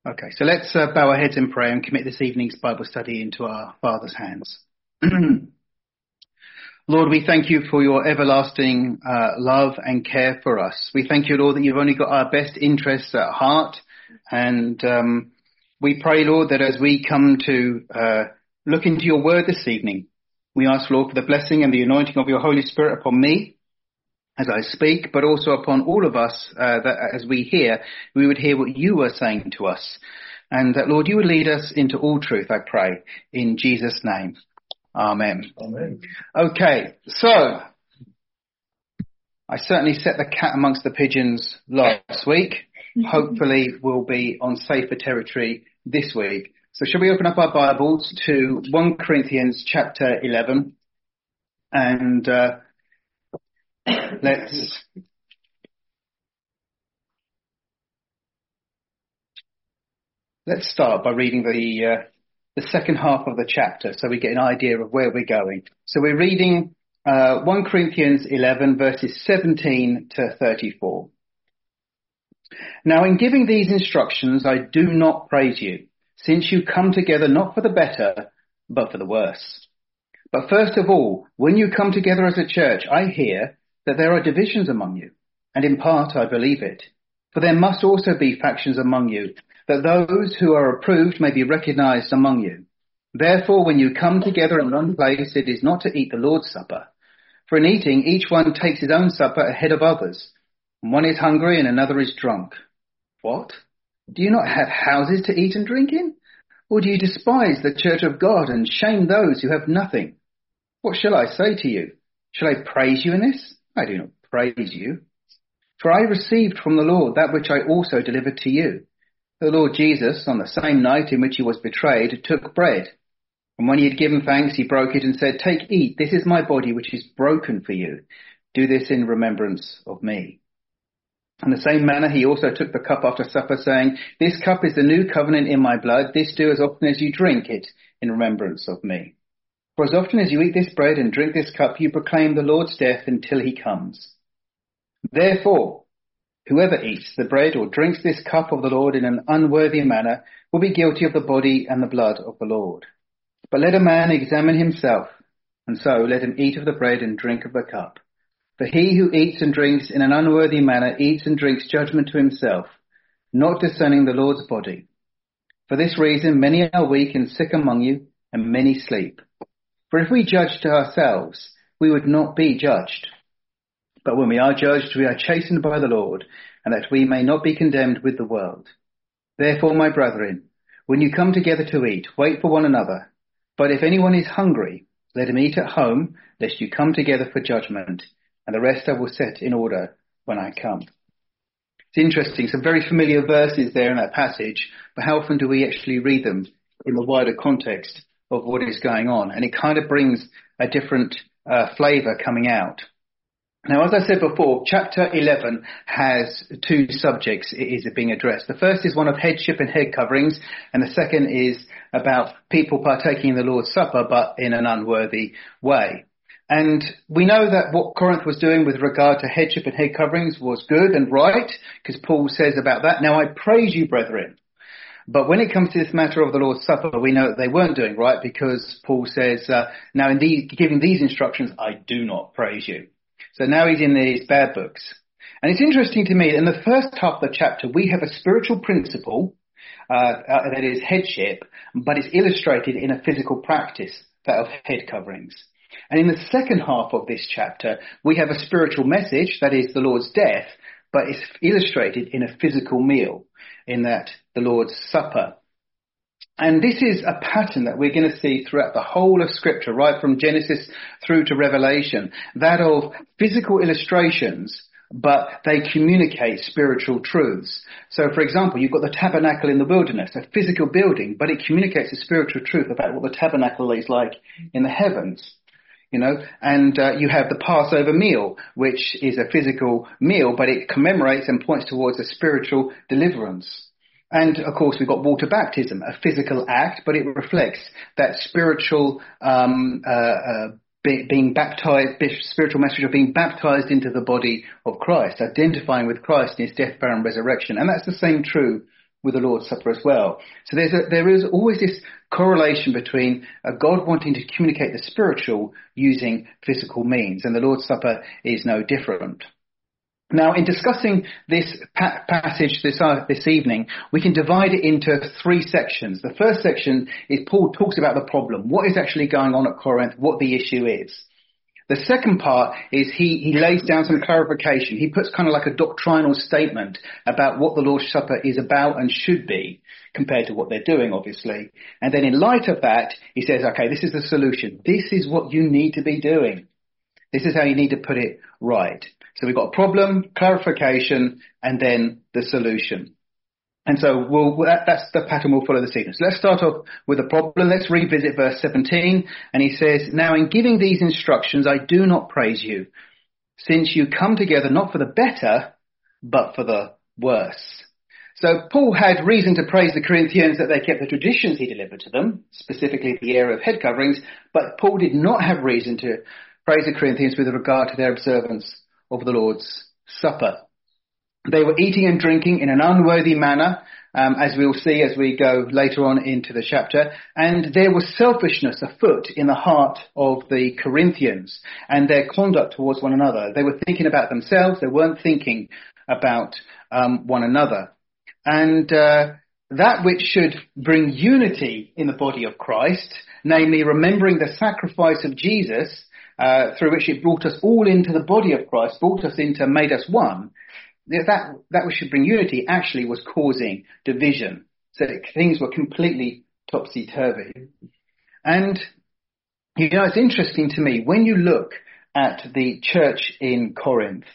Okay, so let's bow our heads in prayer and commit this evening's Bible study into our Father's hands. Lord, we thank you for your everlasting love and care for us. We thank you, Lord, that you've only got our best interests at heart. And we pray, Lord, that as we come to look into your word this evening, we ask, Lord, for the blessing and the anointing of your Holy Spirit upon me as I speak, but also upon all of us, that as we hear, we would hear what you are saying to us. And that, Lord, you would lead us into all truth, I pray, in Jesus' name. Amen. Amen. Okay, so I certainly set the cat amongst the pigeons last week. Hopefully we'll be on safer territory this week. So shall we open up our Bibles to 1 Corinthians chapter 11 and let's start by reading the second half of the chapter so we get an idea of where we're going. So we're reading 1 Corinthians 11 verses 17 to 34. Now in giving these instructions I do not praise you, since you come together not for the better, but for the worse. But first of all, when you come together as a church, I hear that there are divisions among you, and in part I believe it. For there must also be factions among you, that those who are approved may be recognized among you. Therefore, when you come together in one place, it is not to eat the Lord's Supper. For in eating, each one takes his own supper ahead of others, and one is hungry and another is drunk. What? Do you not have houses to eat and drink in? Or do you despise the church of God and shame those who have nothing? What shall I say to you? Shall I praise you in this? I do not praise you. For I received from the Lord that which I also delivered to you. The Lord Jesus, on the same night in which he was betrayed, took bread. And when he had given thanks, he broke it and said, "Take, eat, this is my body which is broken for you. Do this in remembrance of me." In the same manner, he also took the cup after supper, saying, "This cup is the new covenant in my blood. This do as often as you drink it in remembrance of me. For as often as you eat this bread and drink this cup, you proclaim the Lord's death until he comes. Therefore, whoever eats the bread or drinks this cup of the Lord in an unworthy manner will be guilty of the body and the blood of the Lord. But let a man examine himself, and so let him eat of the bread and drink of the cup. For he who eats and drinks in an unworthy manner eats and drinks judgment to himself, not discerning the Lord's body. For this reason many are weak and sick among you, and many sleep. For if we judged ourselves, we would not be judged. But when we are judged, we are chastened by the Lord, and that we may not be condemned with the world. Therefore, my brethren, when you come together to eat, wait for one another. But if anyone is hungry, let him eat at home, lest you come together for judgment, and the rest I will set in order when I come. It's interesting, some very familiar verses there in that passage, but how often do we actually read them in the wider context of what is going on? And it kind of brings a different flavour coming out. Now, as I said before, chapter 11 has two subjects it is being addressed. The first is one of headship and head coverings, and the second is about people partaking in the Lord's Supper, but in an unworthy way. And we know that what Corinth was doing with regard to headship and head coverings was good and right, because Paul says about that, "Now I praise you, brethren." But when it comes to this matter of the Lord's Supper, we know that they weren't doing right, because Paul says, "Now in giving these instructions, I do not praise you." So now he's in these bad books. And it's interesting to me, in the first half of the chapter, we have a spiritual principle, that is headship, but it's illustrated in a physical practice, that of head coverings. And in the second half of this chapter, we have a spiritual message, that is the Lord's death, but it's illustrated in a physical meal, in that the Lord's Supper. And this is a pattern that we're going to see throughout the whole of Scripture, right from Genesis through to Revelation, that of physical illustrations, but they communicate spiritual truths. So, for example, you've got the tabernacle in the wilderness, a physical building, but it communicates a spiritual truth about what the tabernacle is like in the heavens. You know, and you have the Passover meal, which is a physical meal, but it commemorates and points towards a spiritual deliverance. And, of course, we've got water baptism, a physical act, but it reflects that spiritual being baptized, spiritual message of being baptized into the body of Christ, identifying with Christ in his death, burial, and resurrection. And that's the same true with the Lord's Supper as well. So there is always this correlation between God wanting to communicate the spiritual using physical means, and the Lord's Supper is no different. Now, in discussing this passage this evening, we can divide it into three sections. The first section is Paul talks about the problem, what is actually going on at Corinth, what the issue is. The second part is he lays down some clarification. He puts kind of like a doctrinal statement about what the Lord's Supper is about and should be compared to what they're doing, obviously. And then in light of that, he says, okay, this is the solution. This is what you need to be doing. This is how you need to put it right. So we've got a problem, clarification, and then the solution. And so that's the pattern we'll follow this evening. So let's start off with the problem. Let's revisit verse 17. And he says, now in giving these instructions, I do not praise you, since you come together not for the better, but for the worse. So Paul had reason to praise the Corinthians that they kept the traditions he delivered to them, specifically the area of head coverings. But Paul did not have reason to praise the Corinthians with regard to their observance of the Lord's Supper. They were eating and drinking in an unworthy manner, as we'll see as we go later on into the chapter. And there was selfishness afoot in the heart of the Corinthians and their conduct towards one another. They were thinking about themselves. They weren't thinking about one another. And that which should bring unity in the body of Christ, namely remembering the sacrifice of Jesus, through which it brought us all into the body of Christ, made us one. That which should bring unity actually was causing division. So things were completely topsy-turvy. And, it's interesting to me, when you look at the church in Corinth,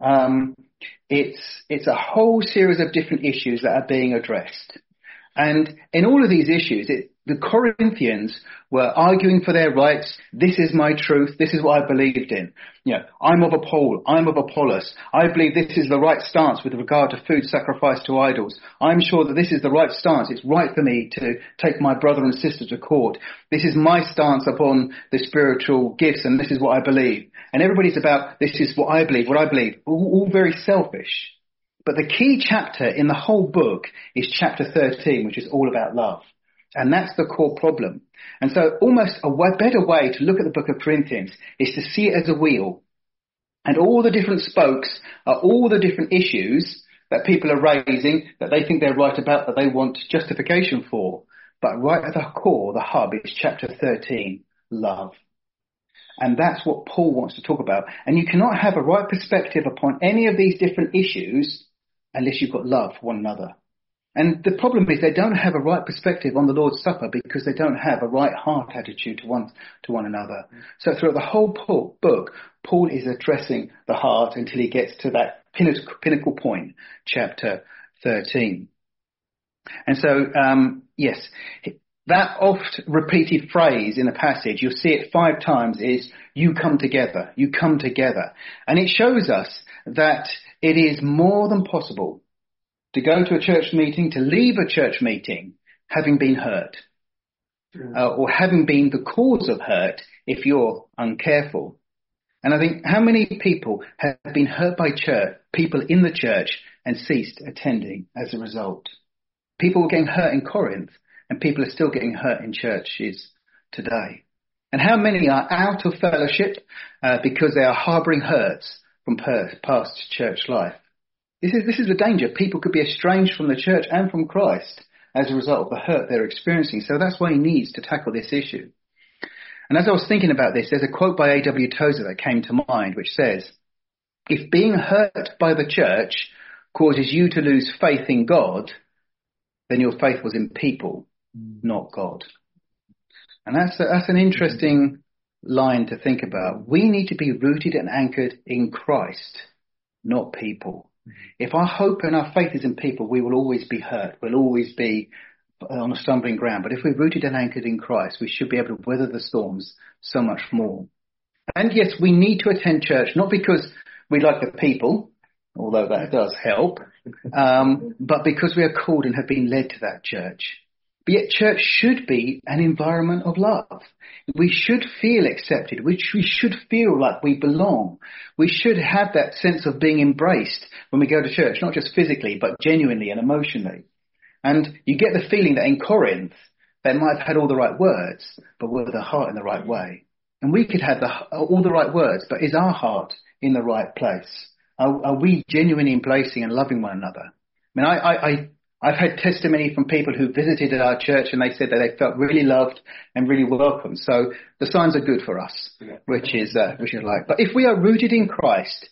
it's a whole series of different issues that are being addressed. And in all of these issues, the Corinthians were arguing for their rights. This is my truth. This is what I believed in. I'm of Paul. I'm of Apollos. I believe this is the right stance with regard to food sacrificed to idols. I'm sure that this is the right stance. It's right for me to take my brother and sister to court. This is my stance upon the spiritual gifts, and this is what I believe. And everybody's about, this is what I believe, all very selfish. But the key chapter in the whole book is chapter 13, which is all about love. And that's the core problem. And so almost a better way to look at the book of Corinthians is to see it as a wheel. And all the different spokes are all the different issues that people are raising, that they think they're right about, that they want justification for. But right at the core, the hub is chapter 13, love. And that's what Paul wants to talk about. And you cannot have a right perspective upon any of these different issues unless you've got love for one another. And the problem is they don't have a right perspective on the Lord's Supper because they don't have a right heart attitude to one another. So throughout the whole book, Paul is addressing the heart until he gets to that pinnacle point, chapter 13. And so, yes, that oft repeated phrase in the passage, you'll see it 5 times, is you come together, you come together. And it shows us that it is more than possible to go to a church meeting, to leave a church meeting having been hurt, or having been the cause of hurt if you're uncareful. And I think how many people have been hurt by people in the church and ceased attending as a result? People were getting hurt in Corinth, and people are still getting hurt in churches today. And how many are out of fellowship because they are harbouring hurts from past church life? This is the danger. People could be estranged from the church and from Christ as a result of the hurt they're experiencing. So that's why he needs to tackle this issue. And as I was thinking about this, there's a quote by A.W. Tozer that came to mind, which says, if being hurt by the church causes you to lose faith in God, then your faith was in people, not God. And that's an interesting line to think about. We need to be rooted and anchored in Christ, not people. If our hope and our faith is in people, we will always be hurt. We'll always be on a stumbling ground. But if we're rooted and anchored in Christ, we should be able to weather the storms so much more. And yes, we need to attend church, not because we like the people, although that does help, but because we are called and have been led to that church. But yet church should be an environment of love. We should feel accepted. We should feel like we belong. We should have that sense of being embraced when we go to church, not just physically, but genuinely and emotionally. And you get the feeling that in Corinth, they might have had all the right words, but were the heart in the right way? And we could have all the right words, but is our heart in the right place? Are we genuine in embracing and loving one another? I mean, I've had testimony from people who visited at our church and they said that they felt really loved and really welcome. So the signs are good for us, which is like. But if we are rooted in Christ,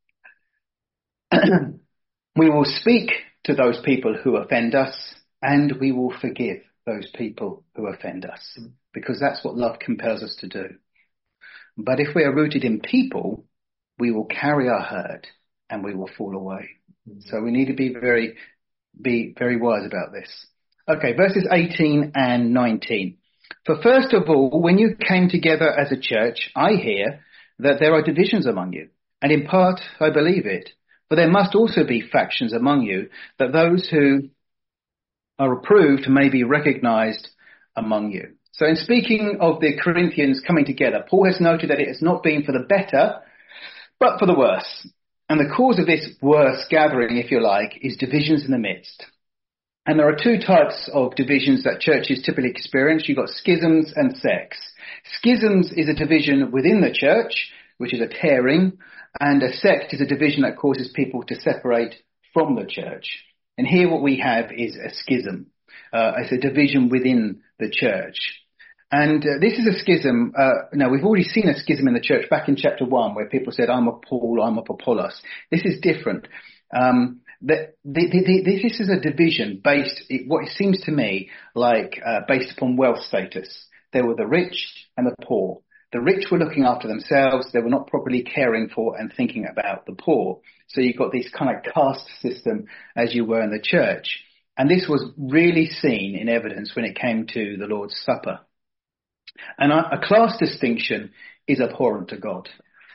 we will speak to those people who offend us and we will forgive those people who offend us, because that's what love compels us to do. But if we are rooted in people, we will carry our hurt and we will fall away. So we need to be very wise about this. Okay, verses 18 and 19. For first of all, when you came together as a church, I hear that there are divisions among you, and in part I believe it. For there must also be factions among you, that those who are approved may be recognized among you. So in speaking of the Corinthians coming together, Paul has noted that it has not been for the better, but for the worse. And the cause of this worse gathering, if you like, is divisions in the midst. And there are two types of divisions that churches typically experience. You've got schisms and sects. Schisms is a division within the church, which is a tearing, and a sect is a division that causes people to separate from the church. And here what we have is a schism. It's a division within the church. And this is a schism. Now, we've already seen a schism in the church back in chapter 1, where people said, I'm of Paul, I'm of Apollos. This is different. This is a division based, what it seems to me, like based upon wealth status. There were the rich and the poor. The rich were looking after themselves. They were not properly caring for and thinking about the poor. So you've got this kind of caste system as you were in the church. And this was really seen in evidence when it came to the Lord's Supper. And a class distinction is abhorrent to God.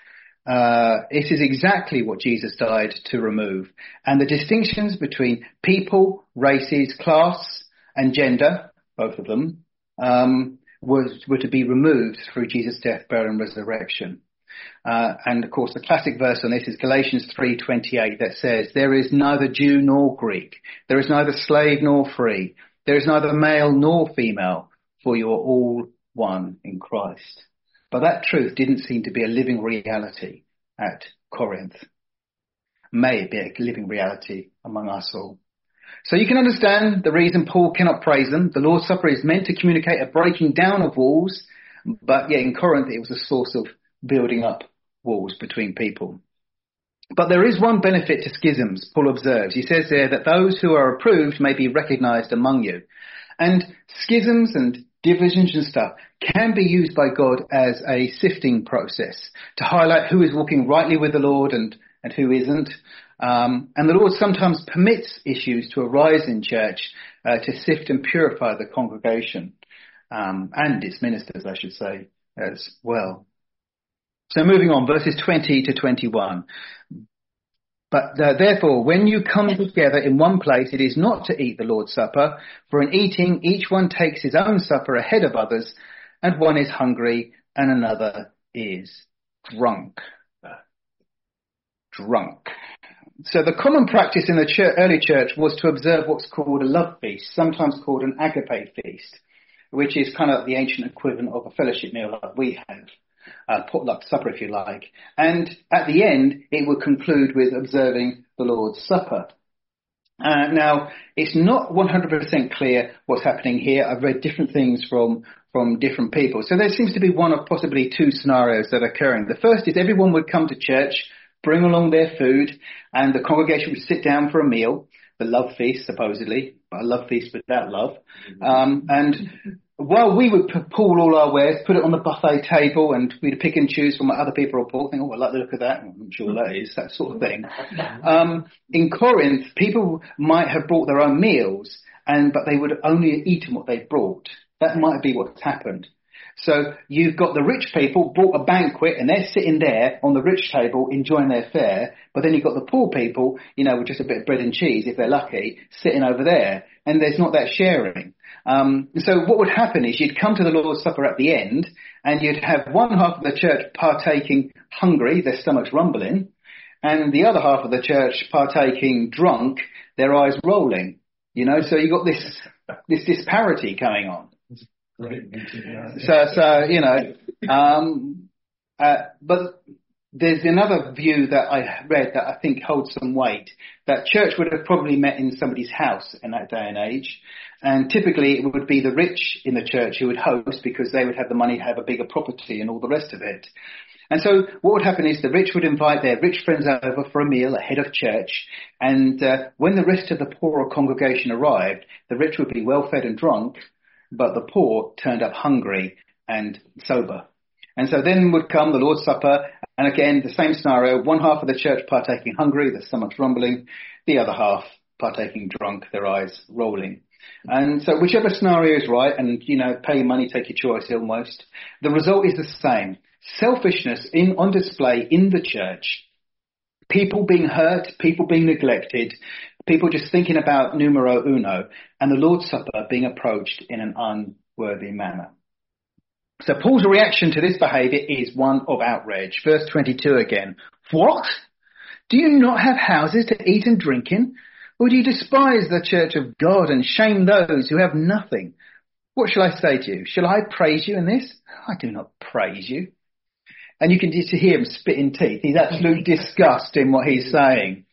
It is exactly what Jesus died to remove. And the distinctions between people, races, class, and gender, both of them, were to be removed through Jesus' death, burial, and resurrection. And of course, the classic verse on this is Galatians 3:28 that says, there is neither Jew nor Greek. There is neither slave nor free. There is neither male nor female, for you are all one in Christ. But that truth didn't seem to be a living reality at Corinth. May it be a living reality among us all. So you can understand the reason Paul cannot praise them. The Lord's Supper is meant to communicate a breaking down of walls, but yet in Corinth it was a source of building up walls between people. But there is one benefit to schisms, Paul observes. He says there that those who are approved may be recognized among you. And schisms and divisions and stuff can be used by God as a sifting process to highlight who is walking rightly with the Lord and who isn't. And the Lord sometimes permits issues to arise in church to sift and purify the congregation and its ministers, I should say, as well. So moving on, verses 20 to 21. But therefore, when you come together in one place, it is not to eat the Lord's Supper, for in eating, each one takes his own supper ahead of others, and one is hungry and another is drunk. So the common practice in the early church was to observe what's called a love feast, sometimes called an agape feast, which is kind of the ancient equivalent of a fellowship meal like we have. Potluck supper, if you like. And at the end, it would conclude with observing the Lord's Supper. Now, it's not 100% clear what's happening here. I've read different things from different people. So there seems to be one of possibly two scenarios that are occurring. The first is everyone would come to church, bring along their food, and the congregation would sit down for a meal, the love feast, supposedly, but a love feast without love. And while we would pool all our wares, put it on the buffet table, and we'd pick and choose from what other people report, think, oh, I like the look of that. I'm not sure what that is, that sort of thing. In Corinth, people might have brought their own meals, but they would have only eaten what they brought. That might be what's happened. So you've got the rich people bought a banquet and they're sitting there on the rich table enjoying their fare, but then you've got the poor people, with just a bit of bread and cheese, if they're lucky, sitting over there, and there's not that sharing. So what would happen is you'd come to the Lord's Supper at the end and you'd have one half of the church partaking hungry, their stomachs rumbling, and the other half of the church partaking drunk, their eyes rolling. So you got this disparity going on. Great meeting. But there's another view that I read that I think holds some weight, that church would have probably met in somebody's house in that day and age. And typically it would be the rich in the church who would host because they would have the money to have a bigger property and all the rest of it. And so what would happen is the rich would invite their rich friends over for a meal ahead of church. And when the rest of the poorer congregation arrived, the rich would be well fed and drunk, but the poor turned up hungry and sober. And so then would come the Lord's Supper, and again, the same scenario, one half of the church partaking hungry, their stomachs rumbling, the other half partaking drunk, their eyes rolling. And so whichever scenario is right, and, pay your money, take your choice almost, the result is the same. Selfishness on display in the church, people being hurt, people being neglected, people just thinking about numero uno, and the Lord's Supper being approached in an unworthy manner. So Paul's reaction to this behaviour is one of outrage. Verse 22 again. What? Do you not have houses to eat and drink in? Or do you despise the church of God and shame those who have nothing? What shall I say to you? Shall I praise you in this? I do not praise you. And you can just hear him spitting teeth. He's absolutely disgust in what he's saying.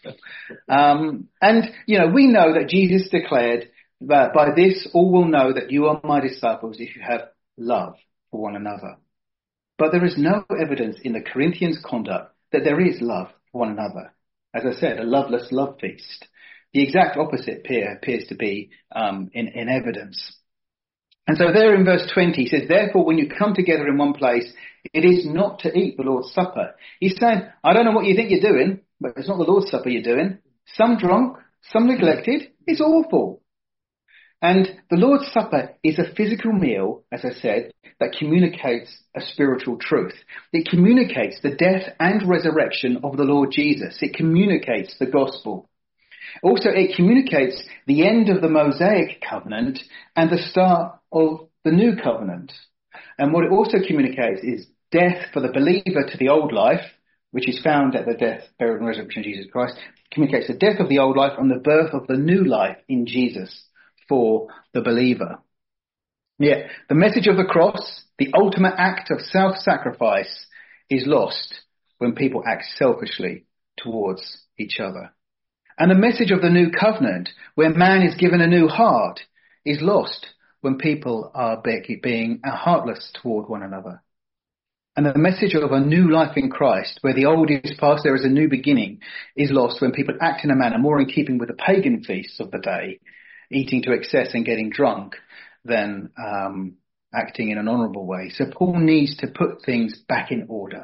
We know that Jesus declared that by this all will know that you are my disciples if you have love for one another. But there is no evidence in the Corinthians' conduct that there is love for one another. As I said, a loveless love feast. The exact opposite appears to be in evidence. And so there in verse 20, he says, therefore, when you come together in one place, it is not to eat the Lord's Supper. He's saying, I don't know what you think you're doing, but it's not the Lord's Supper you're doing. Some drunk, some neglected. It's awful. And the Lord's Supper is a physical meal, as I said, that communicates a spiritual truth. It communicates the death and resurrection of the Lord Jesus. It communicates the gospel. Also, it communicates the end of the Mosaic covenant and the start of the new covenant. And what it also communicates is death for the believer to the old life, which is found at the death, burial and resurrection of Jesus Christ. It communicates the death of the old life and the birth of the new life in Jesus for the believer. Yeah, the message of the cross, the ultimate act of self-sacrifice, is lost when people act selfishly towards each other. And the message of the new covenant, where man is given a new heart, is lost when people are being heartless toward one another. And the message of a new life in Christ, where the old is past, there is a new beginning, is lost when people act in a manner more in keeping with the pagan feasts of the day, eating to excess and getting drunk, than acting in an honourable way. So Paul needs to put things back in order.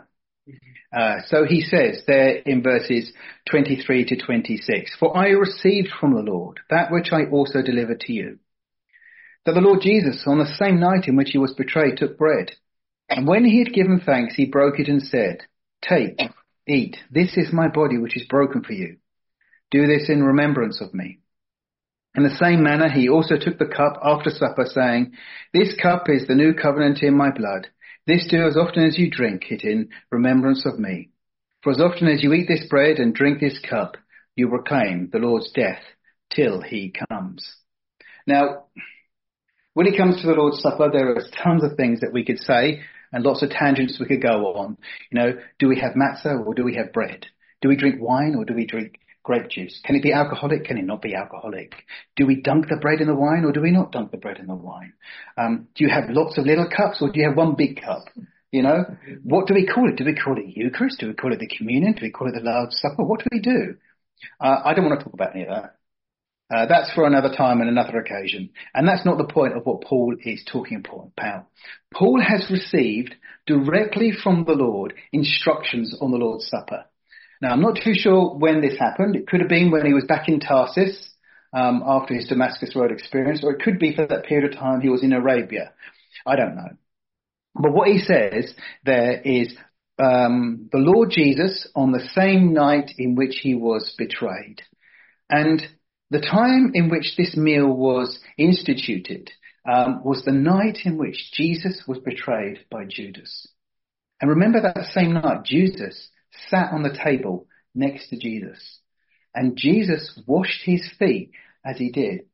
So he says there in verses 23 to 26, for I received from the Lord that which I also delivered to you, that the Lord Jesus, on the same night in which he was betrayed, took bread. And when he had given thanks, he broke it and said, take, eat, this is my body which is broken for you. Do this in remembrance of me. In the same manner, he also took the cup after supper, saying, this cup is the new covenant in my blood. This do as often as you drink it in remembrance of me. For as often as you eat this bread and drink this cup, you proclaim the Lord's death till he comes. Now, when it comes to the Lord's Supper, there are tons of things that we could say and lots of tangents we could go on. Do we have matzah or do we have bread? Do we drink wine or do we drink grape juice? Can it be alcoholic? Can it not be alcoholic? Do we dunk the bread in the wine or do we not dunk the bread in the wine? Do you have lots of little cups or do you have one big cup? What do we call it? Do we call it Eucharist? Do we call it the communion? Do we call it the Lord's Supper? What do we do? I don't want to talk about any of that. That's for another time and another occasion. And that's not the point of what Paul is talking about. Paul has received directly from the Lord instructions on the Lord's Supper. Now, I'm not too sure when this happened. It could have been when he was back in Tarsus after his Damascus Road experience, or it could be for that period of time he was in Arabia. I don't know. But what he says there is the Lord Jesus on the same night in which he was betrayed. And the time in which this meal was instituted was the night in which Jesus was betrayed by Judas. And remember that same night, Jesus sat on the table next to Jesus. And Jesus washed his feet as he did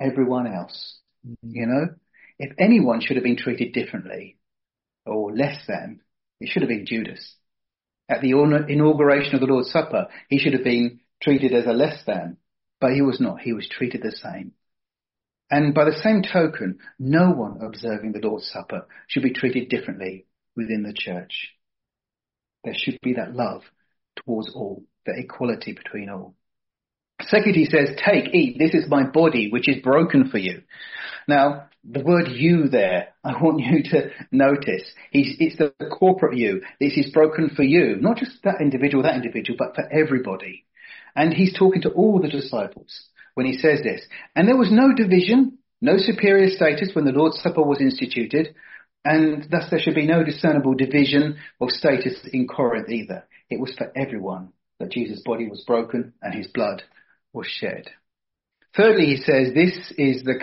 everyone else. You know, if anyone should have been treated differently or less than, it should have been Judas. At the inauguration of the Lord's Supper, he should have been treated as a less than, but he was not. He was treated the same. And by the same token, no one observing the Lord's Supper should be treated differently within the church. There should be that love towards all, that equality between all. Second, he says, take, eat, this is my body, which is broken for you. Now, the word you there, I want you to notice, it's the corporate you. This is broken for you, not just that individual, but for everybody. And he's talking to all the disciples when he says this. And there was no division, no superior status when the Lord's Supper was instituted, and thus there should be no discernible division of status in Corinth either. It was for everyone that Jesus' body was broken and his blood was shed. Thirdly, he says, this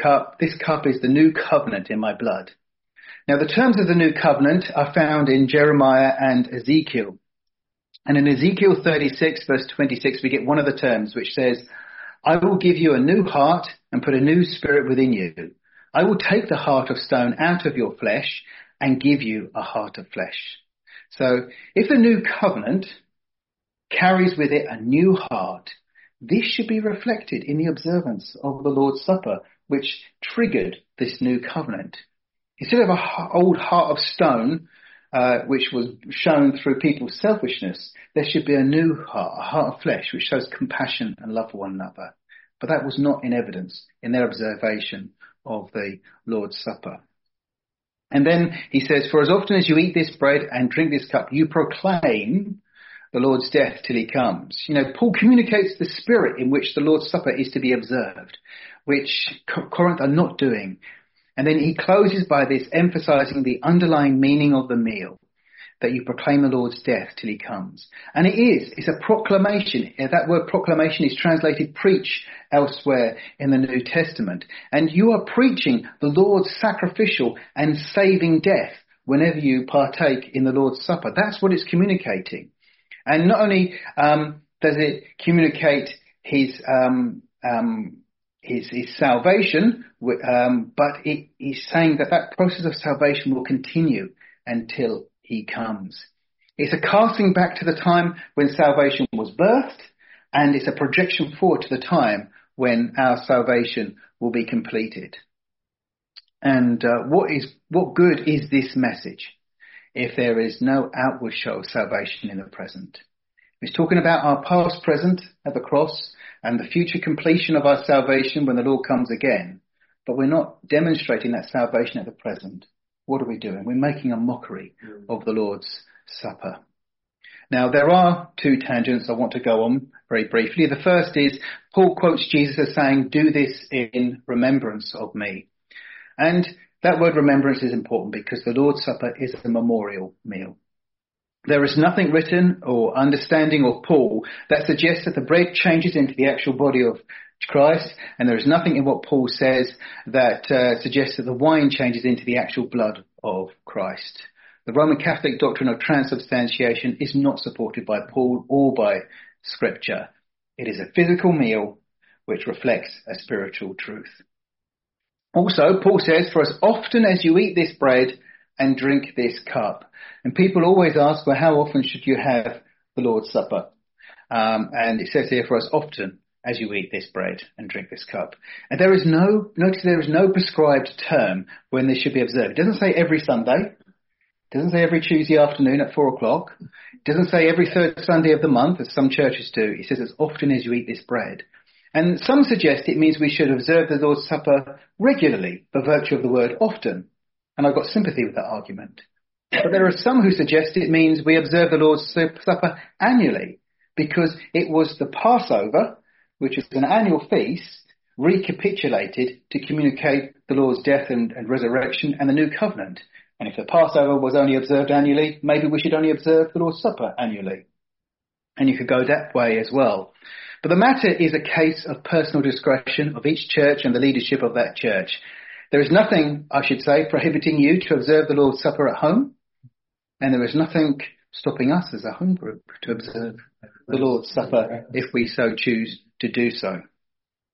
cup is the new covenant in my blood. Now, the terms of the new covenant are found in Jeremiah and Ezekiel. And in Ezekiel 36, verse 26, we get one of the terms which says, I will give you a new heart and put a new spirit within you. I will take the heart of stone out of your flesh and give you a heart of flesh. So if the new covenant carries with it a new heart, this should be reflected in the observance of the Lord's Supper, which triggered this new covenant. Instead of an old heart of stone, which was shown through people's selfishness, there should be a new heart, a heart of flesh, which shows compassion and love for one another. But that was not in evidence in their observation of the Lord's Supper. And then he says, for as often as you eat this bread and drink this cup, you proclaim the Lord's death till he comes. You know, Paul communicates the spirit in which the Lord's Supper is to be observed, which Corinth are not doing. And then he closes by this, emphasizing the underlying meaning of the meal, that you proclaim the Lord's death till he comes. And it's a proclamation. That word proclamation is translated preach elsewhere in the New Testament. And you are preaching the Lord's sacrificial and saving death whenever you partake in the Lord's Supper. That's what it's communicating. And not only does it communicate his salvation, but it is saying that process of salvation will continue until he comes. It's a casting back to the time when salvation was birthed, and it's a projection forward to the time when our salvation will be completed. And what good is this message if there is no outward show of salvation in the present? It's talking about our past, present at the cross and the future completion of our salvation when the Lord comes again. But we're not demonstrating that salvation at the present. What are we doing? We're making a mockery of the Lord's Supper. Now, there are two tangents I want to go on very briefly. The first is Paul quotes Jesus as saying, do this in remembrance of me. And that word remembrance is important because the Lord's Supper is a memorial meal. There is nothing written or understanding of Paul that suggests that the bread changes into the actual body of Christ, and there is nothing in what Paul says that suggests that the wine changes into the actual blood of Christ. The Roman Catholic doctrine of transubstantiation is not supported by Paul or by Scripture. It is a physical meal which reflects a spiritual truth. Also, Paul says, for as often as you eat this bread and drink this cup. And people always ask, well, how often should you have the Lord's Supper? And it says here, for as often as you eat this bread and drink this cup. And there is no prescribed term when this should be observed. It doesn't say every Sunday. It doesn't say every Tuesday afternoon at 4:00. It doesn't say every third Sunday of the month, as some churches do. It says as often as you eat this bread. And some suggest it means we should observe the Lord's Supper regularly by virtue of the word often. And I've got sympathy with that argument. But there are some who suggest it means we observe the Lord's Supper annually because it was the Passover, which is an annual feast, recapitulated to communicate the Lord's death and resurrection and the new covenant. And if the Passover was only observed annually, maybe we should only observe the Lord's Supper annually. And you could go that way as well. But the matter is a case of personal discretion of each church and the leadership of that church. There is nothing, I should say, prohibiting you to observe the Lord's Supper at home. And there is nothing stopping us as a home group to observe the Lord's Supper if we so choose to do so.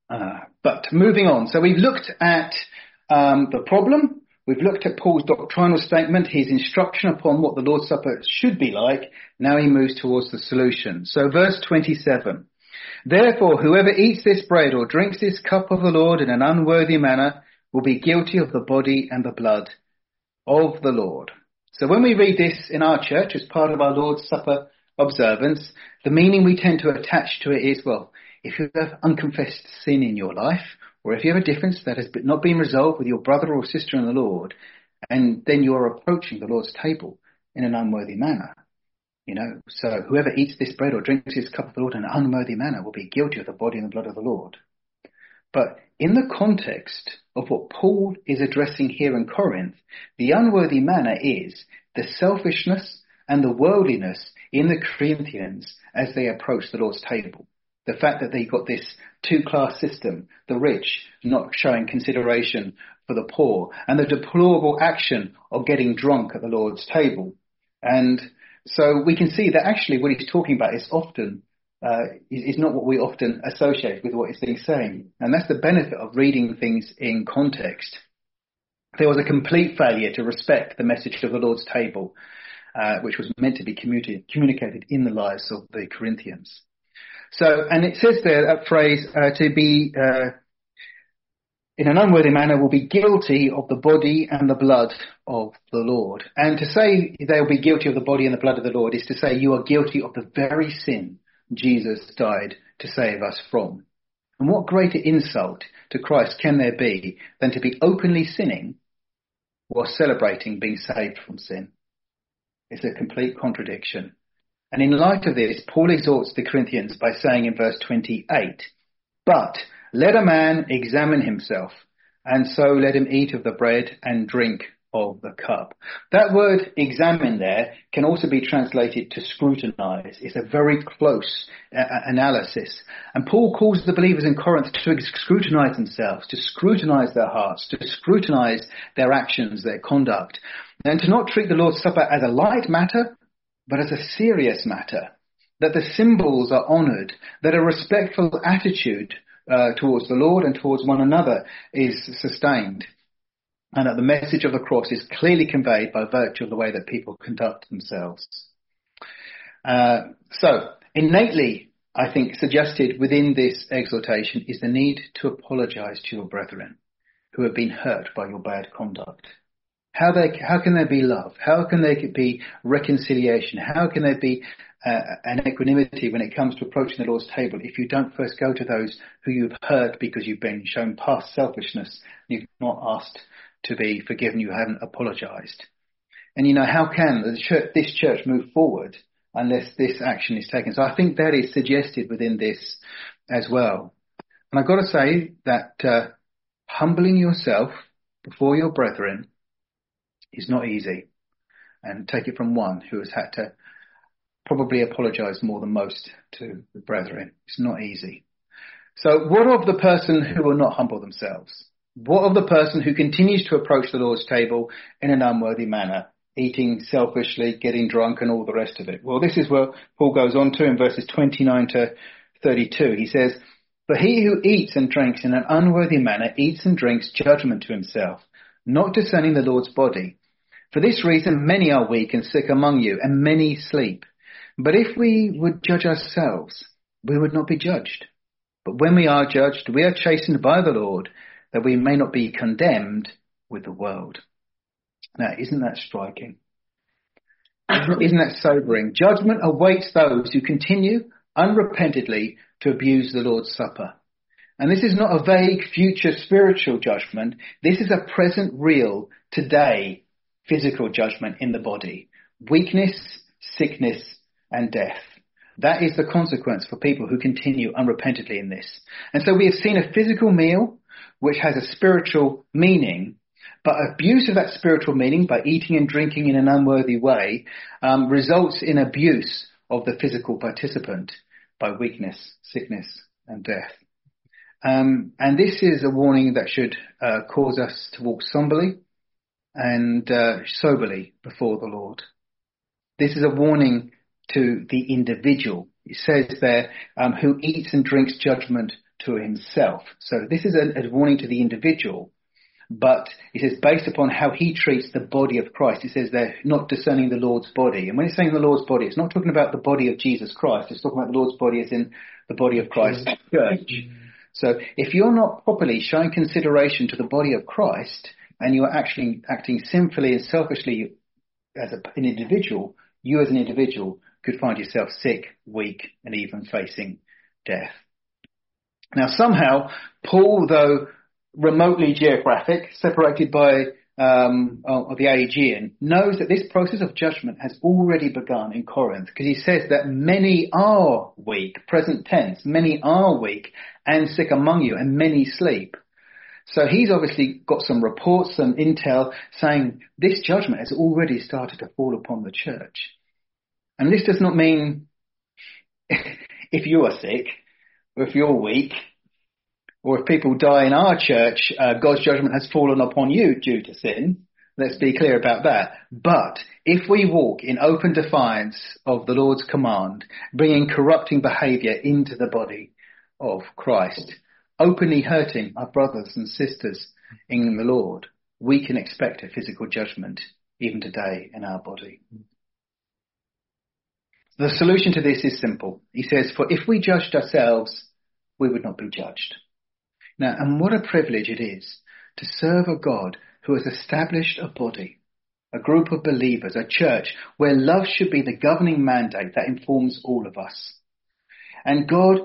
But moving on. So we've looked at the problem. We've looked at Paul's doctrinal statement, his instruction upon what the Lord's Supper should be like. Now he moves towards the solution. So verse 27. Therefore, whoever eats this bread or drinks this cup of the Lord in an unworthy manner will be guilty of the body and the blood of the Lord. So when we read this in our church as part of our Lord's Supper observance, the meaning we tend to attach to it is, well, if you have unconfessed sin in your life, or if you have a difference that has not been resolved with your brother or sister in the Lord, and then you are approaching the Lord's table in an unworthy manner, so whoever eats this bread or drinks this cup of the Lord in an unworthy manner will be guilty of the body and the blood of the Lord. But in the context of what Paul is addressing here in Corinth, the unworthy manner is the selfishness and the worldliness in the Corinthians as they approach the Lord's table. The fact that they got this two-class system, the rich not showing consideration for the poor, and the deplorable action of getting drunk at the Lord's table. And so we can see that actually what he's talking about is often is not what we often associate with what he's saying. And that's the benefit of reading things in context. There was a complete failure to respect the message of the Lord's table, which was meant to be communicated in the lives of the Corinthians. So, and it says there, that phrase, to be in an unworthy manner will be guilty of the body and the blood of the Lord. And to say they'll be guilty of the body and the blood of the Lord is to say you are guilty of the very sin Jesus died to save us from. And what greater insult to Christ can there be than to be openly sinning while celebrating being saved from sin? It's a complete contradiction. And in light of this, Paul exhorts the Corinthians by saying in verse 28, but let a man examine himself, and so let him eat of the bread and drink of the cup. That word examine there can also be translated to scrutinize. It's a very close analysis. And Paul calls the believers in Corinth to scrutinize themselves, to scrutinize their hearts, to scrutinize their actions, their conduct, and to not treat the Lord's Supper as a light matter, but as a serious matter, that the symbols are honored, that a respectful attitude towards the Lord and towards one another is sustained, and that the message of the cross is clearly conveyed by virtue of the way that people conduct themselves. So, innately, I think, suggested within this exhortation is the need to apologize to your brethren who have been hurt by your bad conduct. How can there be love? How can there be reconciliation? How can there be an equanimity when it comes to approaching the Lord's table if you don't first go to those who you've hurt because you've been shown past selfishness, you've not asked to be forgiven, you haven't apologized? And how can this church move forward unless this action is taken? So I think that is suggested within this as well. And I've got to say that humbling yourself before your brethren is not easy. And take it from one who has had to probably apologize more than most to the brethren. It's not easy. So what of the person who will not humble themselves? What of the person who continues to approach the Lord's table in an unworthy manner, eating selfishly, getting drunk and all the rest of it? Well, this is where Paul goes on to in verses 29 to 32. He says, but he who eats and drinks in an unworthy manner eats and drinks judgment to himself, not discerning the Lord's body. For this reason, many are weak and sick among you, and many sleep. But if we would judge ourselves, we would not be judged. But when we are judged, we are chastened by the Lord, that we may not be condemned with the world. Now, isn't that striking? Isn't that sobering? Judgment awaits those who continue unrepentantly to abuse the Lord's Supper. And this is not a vague future spiritual judgment. This is a present, real, today, physical judgment in the body. Weakness, sickness, and death. That is the consequence for people who continue unrepentantly in this. And so we have seen a physical meal which has a spiritual meaning, but abuse of that spiritual meaning by eating and drinking in an unworthy way results in abuse of the physical participant by weakness, sickness, and death. And this is a warning that should cause us to walk somberly and soberly before the Lord. This is a warning to the individual. It says there, who eats and drinks judgment to himself. So this is a warning to the individual, but it says based upon how he treats the body of Christ. It says they're not discerning the Lord's body. And when it's saying the Lord's body, it's not talking about the body of Jesus Christ. It's talking about the Lord's body as in the body of Christ's church. So if you're not properly showing consideration to the body of Christ and you're actually acting sinfully and selfishly as an individual, you as an individual could find yourself sick, weak, and even facing death. Now somehow, Paul, though remotely geographic, separated by the Aegean, knows that this process of judgment has already begun in Corinth, because he says that many are weak, present tense, many are weak and sick among you, and many sleep. So he's obviously got some reports, some intel saying this judgment has already started to fall upon the church. And this does not mean if you are sick, or if you're weak, or if people die in our church, God's judgment has fallen upon you due to sin. Let's be clear about that. But if we walk in open defiance of the Lord's command, bringing corrupting behaviour into the body of Christ, openly hurting our brothers and sisters in the Lord, we can expect a physical judgment even today in our body. The solution to this is simple. He says, for if we judged ourselves, we would not be judged. Now, and what a privilege it is to serve a God who has established a body, a group of believers, a church where love should be the governing mandate that informs all of us. And God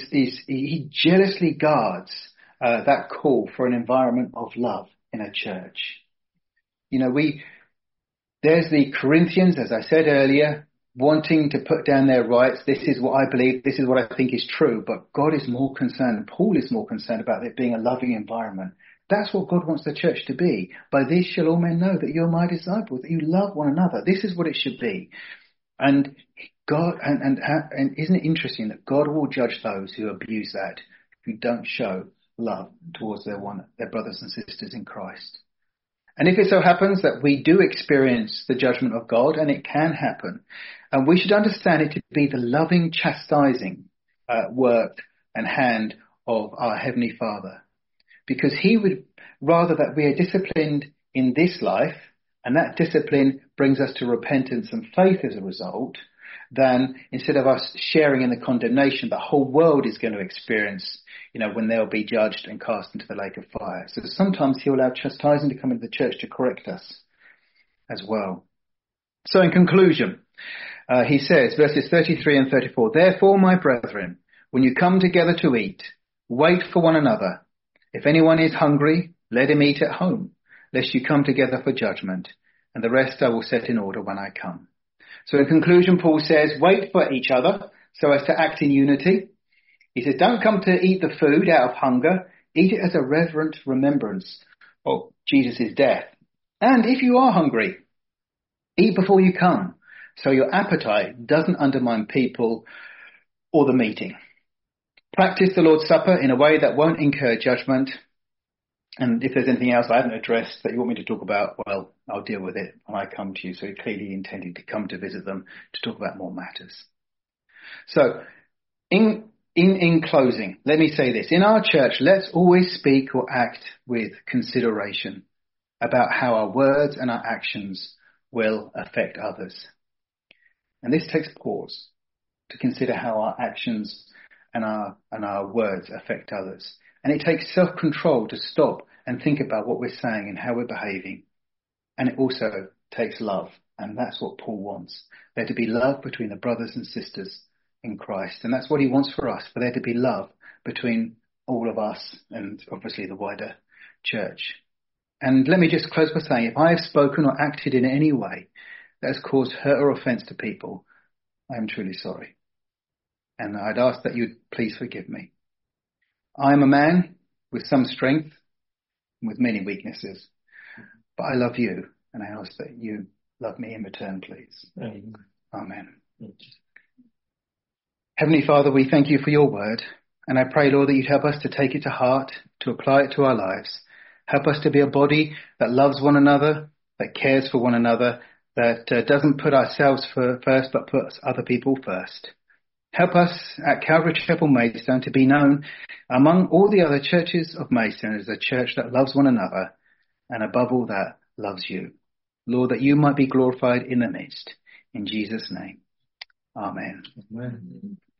he jealously guards that call for an environment of love in a church. You know, there's the Corinthians, as I said earlier, wanting to put down their rights. This is what I believe. This is what I think is true. But God is more concerned. Paul is more concerned about it being a loving environment. That's what God wants the church to be. By this shall all men know that you're my disciples, that you love one another. This is what it should be. And God, and isn't it interesting that God will judge those who abuse that, who don't show love towards their brothers and sisters in Christ. And if it so happens that we do experience the judgment of God, and it can happen, and we should understand it to be the loving, chastising work and hand of our Heavenly Father. Because he would rather that we are disciplined in this life, and that discipline brings us to repentance and faith as a result, than instead of us sharing in the condemnation the whole world is going to experience, when they'll be judged and cast into the lake of fire. So sometimes he'll allow chastising to come into the church to correct us as well. So in conclusion, he says, verses 33 and 34, therefore, my brethren, when you come together to eat, wait for one another. If anyone is hungry, let him eat at home, lest you come together for judgment, and the rest I will set in order when I come. So in conclusion, Paul says, wait for each other so as to act in unity. He says, don't come to eat the food out of hunger. Eat it as a reverent remembrance of Jesus' death. And if you are hungry, eat before you come, so your appetite doesn't undermine people or the meeting. Practice the Lord's Supper in a way that won't incur judgment. And if there's anything else I haven't addressed that you want me to talk about, well, I'll deal with it when I come to you. So he clearly intended to come to visit them to talk about more matters. So in closing, let me say this. In our church, let's always speak or act with consideration about how our words and our actions will affect others. And this takes pause to consider how our actions and our words affect others. And it takes self-control to stop and think about what we're saying and how we're behaving. And it also takes love. And that's what Paul wants. There to be love between the brothers and sisters in Christ. And that's what he wants for us, for there to be love between all of us and obviously the wider church. And let me just close by saying, if I have spoken or acted in any way that has caused hurt or offence to people, I am truly sorry. And I'd ask that you'd please forgive me. I am a man with some strength and with many weaknesses, but I love you, and I ask that you love me in return, please. Amen. Amen. Heavenly Father, we thank you for your word, and I pray, Lord, that you'd help us to take it to heart, to apply it to our lives. Help us to be a body that loves one another, that cares for one another, that doesn't put ourselves first, but puts other people first. Help us at Calvary Chapel Maidstone to be known among all the other churches of Maidstone as a church that loves one another and above all that loves you. Lord, that you might be glorified in the midst. In Jesus' name. Amen. Amen.